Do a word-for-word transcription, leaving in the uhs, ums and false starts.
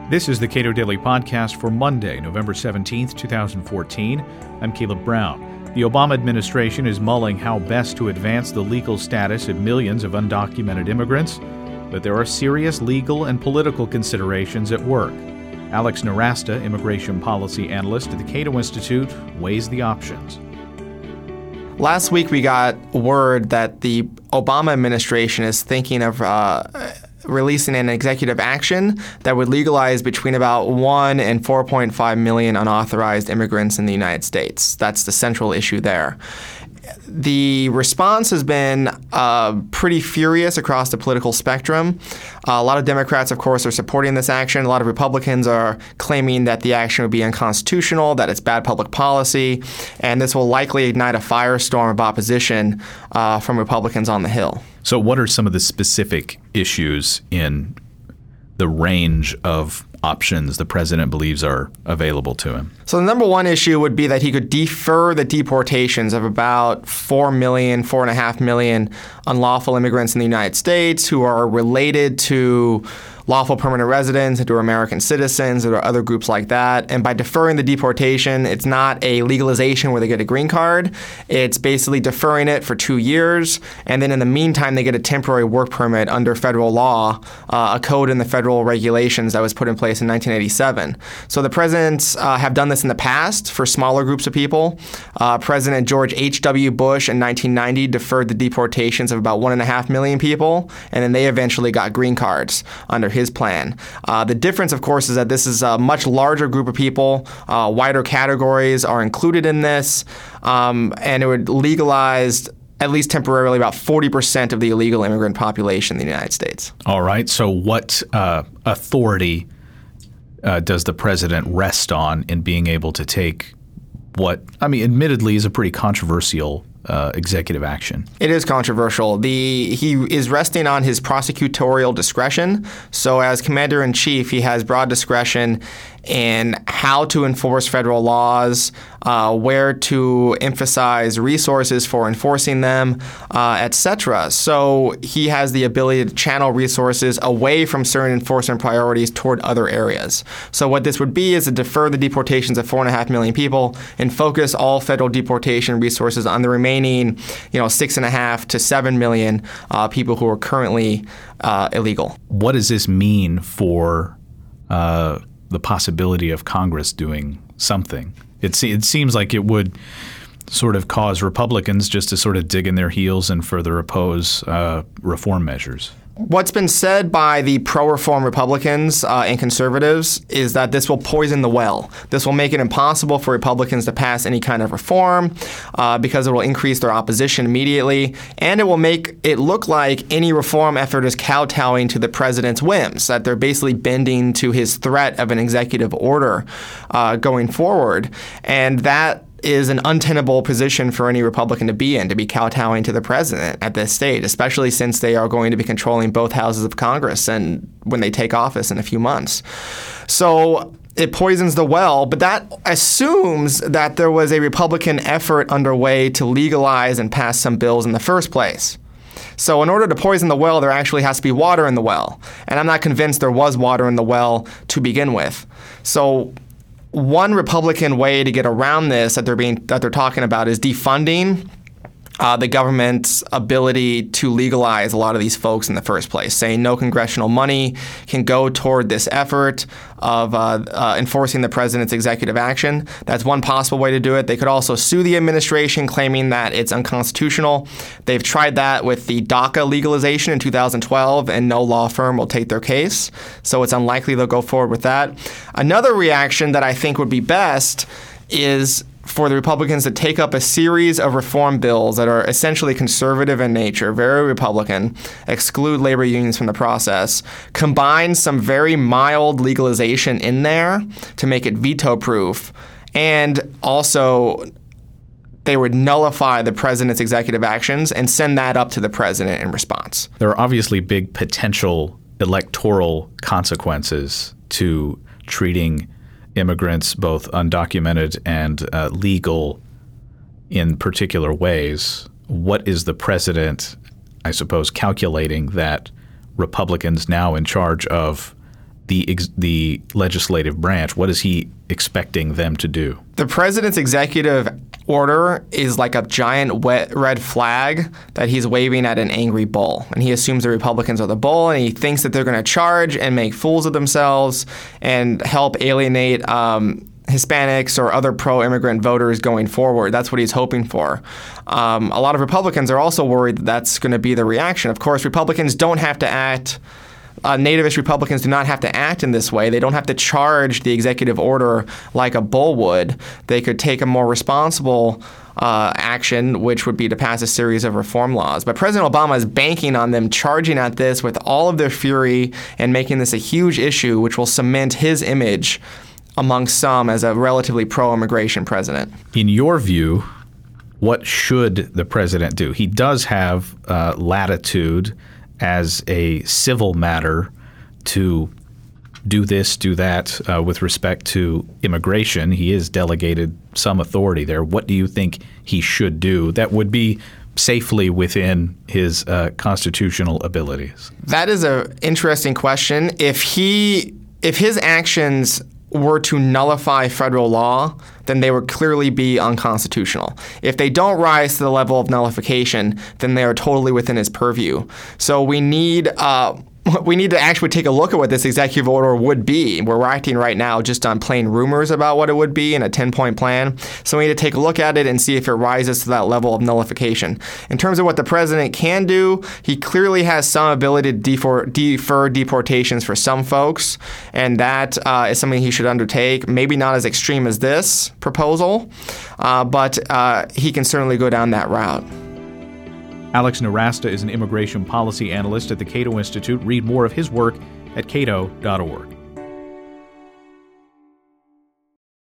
This is the Cato Daily Podcast for Monday, November seventeenth, twenty fourteen. I'm Caleb Brown. The Obama administration is mulling how best to advance the legal status of millions of undocumented immigrants, but there are serious legal and political considerations at work. Alex Nowrasteh, immigration policy analyst at the Cato Institute, weighs the options. Last week we got word that the Obama administration is thinking of uh, releasing an executive action that would legalize between about one and four point five million unauthorized immigrants in the United States. That's the central issue there. The response has been uh, pretty furious across the political spectrum. Uh, a lot of Democrats, of course, are supporting this action. A lot of Republicans are claiming that the action would be unconstitutional, that it's bad public policy, and this will likely ignite a firestorm of opposition uh, from Republicans on the Hill. So what are some of the specific issues in the range of options the president believes are available to him? So the number one issue would be that he could defer the deportations of about four million, four and a half million unlawful immigrants in the United States who are related to lawful permanent residents, and to American citizens, or other groups like that. And by deferring the deportation, it's not a legalization where they get a green card. It's basically deferring it for two years, and then in the meantime, they get a temporary work permit under federal law, uh, a code in the federal regulations that was put in place in nineteen eighty-seven. So the presidents uh, have done this in the past for smaller groups of people. Uh, President George H W. Bush in nineteen ninety deferred the deportations of about one and a half million people, and then they eventually got green cards under his plan. Uh, the difference, of course, is that this is a much larger group of people. Uh, wider categories are included in this, um, and it would legalize, at least temporarily, about forty percent of the illegal immigrant population in the United States. All right. So what uh, authority uh, does the president rest on in being able to take what, I mean, admittedly is a pretty controversial Uh, executive action? It is controversial. The he is resting on his prosecutorial discretion. So as commander-in-chief, he has broad discretion in how to enforce federal laws, uh, where to emphasize resources for enforcing them, uh, et cetera. So he has the ability to channel resources away from certain enforcement priorities toward other areas. So what this would be is to defer the deportations of four and a half million people and focus all federal deportation resources on the remaining, you know, six and a half to seven million uh, people who are currently uh, illegal. What does this mean for uh, the possibility of Congress doing something? It, se- it seems like it would sort of cause Republicans just to sort of dig in their heels and further oppose uh, reform measures. What's been said by the pro-reform Republicans uh, and conservatives is that this will poison the well. This will make it impossible for Republicans to pass any kind of reform uh, because it will increase their opposition immediately, and it will make it look like any reform effort is kowtowing to the president's whims, that they're basically bending to his threat of an executive order uh, going forward. And that is an untenable position for any Republican to be in, to be kowtowing to the president at this stage, especially since they are going to be controlling both houses of Congress and when they take office in a few months. So it poisons the well, but that assumes that there was a Republican effort underway to legalize and pass some bills in the first place. So in order to poison the well, there actually has to be water in the well. And I'm not convinced there was water in the well to begin with. So one Republican way to get around this that they're being that they're talking about is defunding uh, the government's ability to legalize a lot of these folks in the first place, saying no congressional money can go toward this effort of uh, uh, enforcing the president's executive action. That's one possible way to do it. They could also sue the administration, claiming that it's unconstitutional. They've tried that with the DACA legalization in two thousand twelve, and no law firm will take their case. So it's unlikely they'll go forward with that. Another reaction that I think would be best is for the Republicans to take up a series of reform bills that are essentially conservative in nature, very Republican, exclude labor unions from the process, combine some very mild legalization in there to make it veto-proof, and also they would nullify the president's executive actions and send that up to the president in response. There are obviously big potential electoral consequences to treating immigrants, both undocumented and uh, legal, in particular ways. What is the president, I suppose, calculating that Republicans now in charge of the ex- the legislative branch? What is he expecting them to do? The president's executive order is like a giant wet red flag that he's waving at an angry bull. And he assumes the Republicans are the bull, and he thinks that they're going to charge and make fools of themselves and help alienate um, Hispanics or other pro-immigrant voters going forward. That's what he's hoping for. Um, a lot of Republicans are also worried that that's going to be the reaction. Of course, Republicans don't have to act Uh, nativist Republicans do not have to act in this way. They don't have to charge the executive order like a bull would. They could take a more responsible uh, action, which would be to pass a series of reform laws. But President Obama is banking on them charging at this with all of their fury and making this a huge issue, which will cement his image among some as a relatively pro-immigration president. In your view, what should the president do? He does have uh, latitude as a civil matter to do this, do that uh, with respect to immigration. He is delegated some authority there. What do you think he should do that would be safely within his uh, constitutional abilities? That is an interesting question. If he, if his actions were to nullify federal law, then they would clearly be unconstitutional. If they don't rise to the level of nullification, then they are totally within his purview. So we need uh, we need to actually take a look at what this executive order would be. We're acting right now just on plain rumors about what it would be in a ten-point plan. So we need to take a look at it and see if it rises to that level of nullification. In terms of what the president can do, he clearly has some ability to defer, defer deportations for some folks, and that uh, is something he should undertake. Maybe not as extreme as this proposal, uh, but uh, he can certainly go down that route. Alex Nowrasteh is an immigration policy analyst at the Cato Institute. Read more of his work at cato dot org.